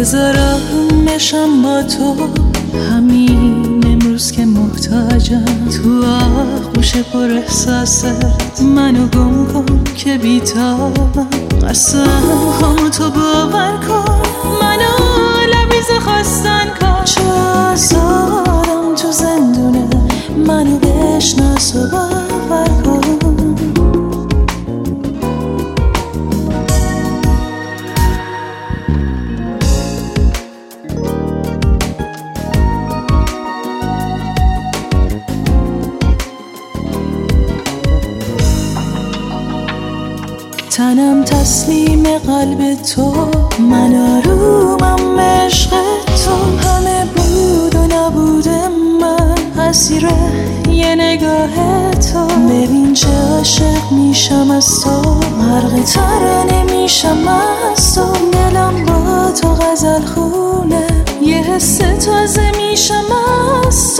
بذارم بشم با تو همین امروز که محتاجم. تو آغوش پر احساست منو گم کن که بیتابم. قسم همو تو باور کن، منو لبریز خواستن کن. چه آزارم تو زندونه، منو بشناس و باور کن. تنم تسلیم قلب تو، من آرومم عشق تو. همه بود و نبود من اسیر یه نگاه تو. ببین چه عاشق میشم از تو، غرق ترانه میشم از تو. دلم با تو غزل خونه، یه حس تازه میشم از تو.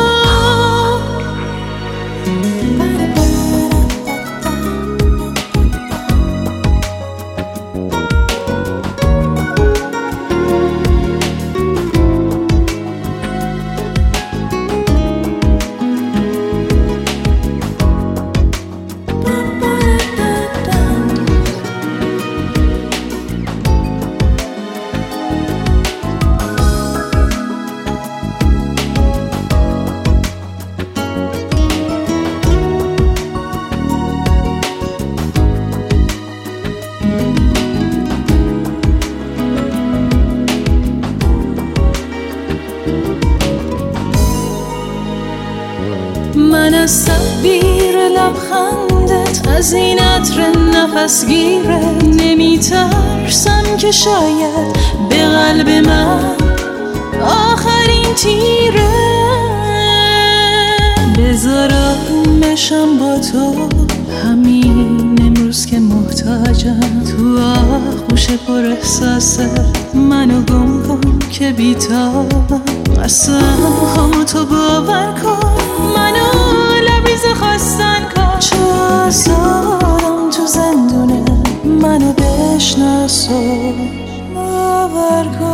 من از تعبیر لبخندت، از این عطر نفسگیره نمیترسم که شاید به قلب من آخرین تیره. بذارم بشم با تو همین امروز که محتاجم. تو آغوش پر احساست منو گم کن که بیتابم. قسم همو تو باور کن، منو لبریز خواستن کن. چه آزارم تو زندونه، منو بشناس و باور کن.